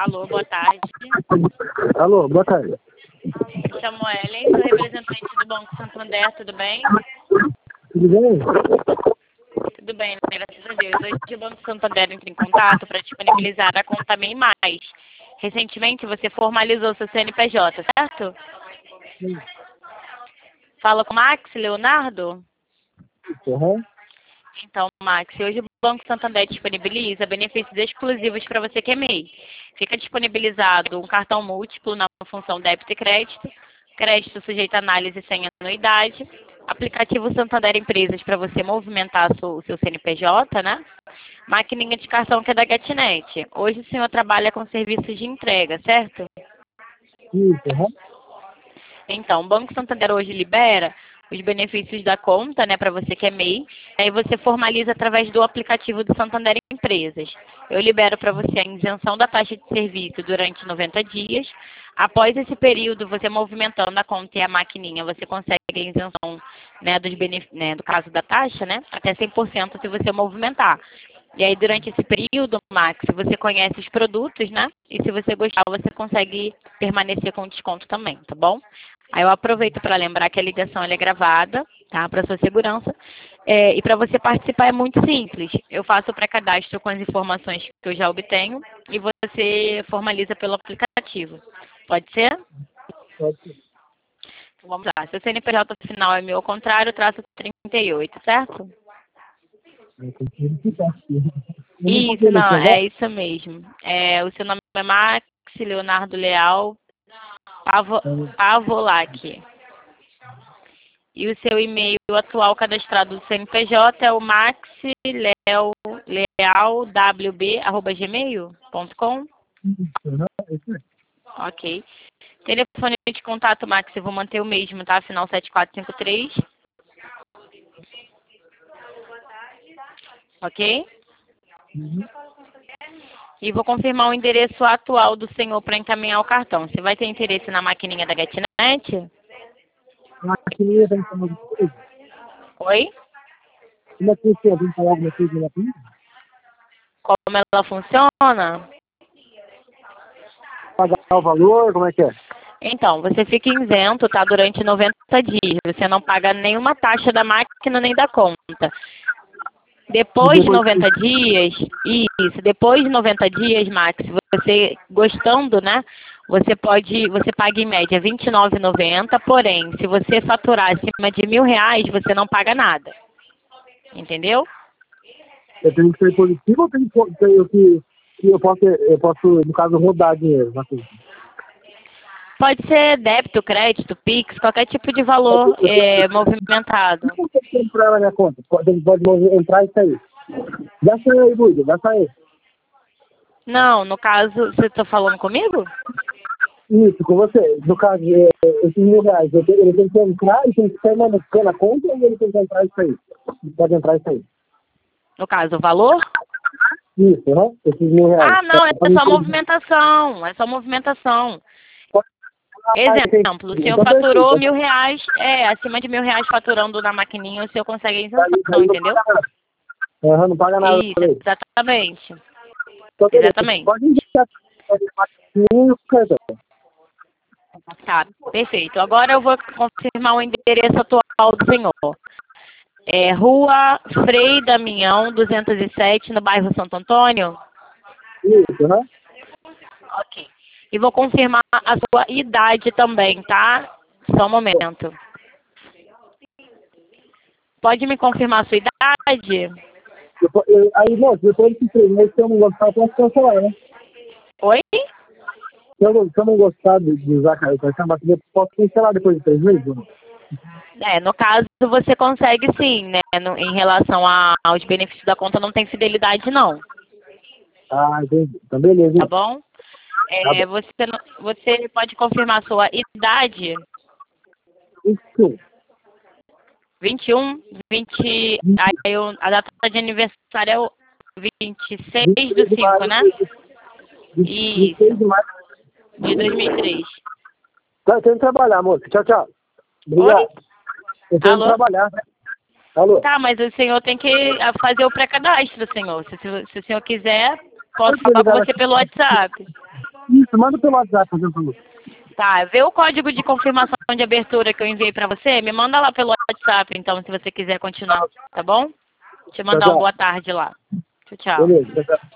Alô, boa tarde. Alô, boa tarde. Me chamo Ellen, sou representante do Banco Santander, tudo bem? Tudo bem? Tudo bem, graças a Deus. Hoje o Banco Santander entra em contato para disponibilizar a conta MEI Mais. Recentemente você formalizou seu CNPJ, certo? Sim. Fala com o Max Leonardo? Uhum. Então, Max, hoje o Banco Santander disponibiliza benefícios exclusivos para você que é MEI. Fica disponibilizado um cartão múltiplo na função débito e crédito, crédito sujeito a análise sem anuidade, aplicativo Santander Empresas para você movimentar o seu CNPJ, né? Maquininha de cartão que é da GetNet. Hoje o senhor trabalha com serviços de entrega, certo? Isso, uhum. Então, o Banco Santander hoje libera os benefícios da conta, né, para você que é MEI. Aí você formaliza através do aplicativo do Santander Empresas. Eu libero para você a isenção da taxa de serviço durante 90 dias. Após esse período, você movimentando a conta e a maquininha, você consegue a isenção, né, do caso da taxa, né, até 100% se você movimentar. E aí, durante esse período, Max, você conhece os produtos, né? E se você gostar, você consegue permanecer com desconto também, tá bom? Aí eu aproveito para lembrar que a ligação ela é gravada, tá? Para sua segurança. E para você participar é muito simples. Eu faço o pré-cadastro com as informações que eu já obtenho e você formaliza pelo aplicativo. Pode ser? Pode ser. Então, vamos lá. Seu CNPJ final é meu ao contrário, traço 38, certo? Eu tenho que verificar aqui. Eu não Isso, confio nesse não, é negócio? isso mesmo. O seu nome é Max Leonardo Leal Pavolac. E o seu e-mail atual cadastrado do CNPJ é o maxlealwb@gmail.com. Uhum. Isso é. Ok. Telefone de contato, Max, eu vou manter o mesmo, tá? Final 7453. Ok? Uhum. E vou confirmar o endereço atual do senhor para encaminhar o cartão. Você vai ter interesse na maquininha da GetNet? A maquininha tem que falar alguma coisa? Oi? Como é que você tem que falar alguma coisa na maquininha? Como ela funciona? Pagar o valor, como é que é? Então, você fica isento, tá? Durante 90 dias. Você não paga nenhuma taxa da máquina nem da conta. E Depois de depois 90 dias, isso, depois de 90 dias, Max, você gostando, né? Você paga em média R$ 29,90, porém, se você faturar acima de R$ 1.000, você não paga nada. Entendeu? eu tenho que ser positivo ou tenho que eu posso, no caso, rodar dinheiro na conta? Pode ser débito, crédito, Pix, qualquer tipo de valor movimentado. Não tem que entrar na minha conta. Pode entrar e sair. Gasta aí, Luísa, gasta aí. Não, no caso, você está falando comigo? Isso, com você. No caso, esses R$ 1.000, ele tem que entrar e tem que sair na conta ou ele tem que entrar e sair? Pode entrar e sair. No caso, o valor? Isso, né? Esses R$ 1.000. Ah, não, é só movimentação. É só movimentação. Entendi. Exemplo, o senhor Então, perfeito. faturou R$ 1.000, acima de R$ 1.000 faturando na maquininha, o senhor consegue a isenção, Aí não entendeu? paga nada. Aham, não paga nada. Isso, exatamente. Então, beleza. Exatamente. Pode indicar. O cartão. Tá, perfeito. Agora eu vou confirmar o endereço atual do senhor. É Rua Frei Damião, 207, no bairro Santo Antônio? Isso, né? Ok. E vou confirmar a sua idade também, tá? Só um momento. Pode me confirmar a sua idade? Aí, moço, depois de 3 meses, se eu não gostar, eu posso cancelar, né? Oi? Se eu não gostar de usar o cartão, eu posso cancelar depois de 3 meses? Ou não? No caso, você consegue sim, né? Em relação aos benefícios da conta, não tem fidelidade, não. Ah, entendi. Então, beleza. Tá Então. bom? Tá bom. Você pode confirmar a sua idade? Isso. 21, 20. A data de aniversário é o 26/5, né? 26 Isso, de maio. de 2003. Tá, eu tenho que trabalhar, moço. Tchau, tchau. Oi? Obrigado. Eu tenho que Alô? trabalhar. Alô? Tá, mas o senhor tem que fazer o pré-cadastro, senhor. Se o senhor quiser, posso Pode me falar com ligar você pelo WhatsApp. Isso, manda pelo WhatsApp, por exemplo. Tá, vê o código de confirmação de abertura que eu enviei pra você, me manda lá pelo WhatsApp, então, se você quiser continuar, tá bom? Te mandar uma boa tarde lá. Tchau, tchau. Beleza, tchau.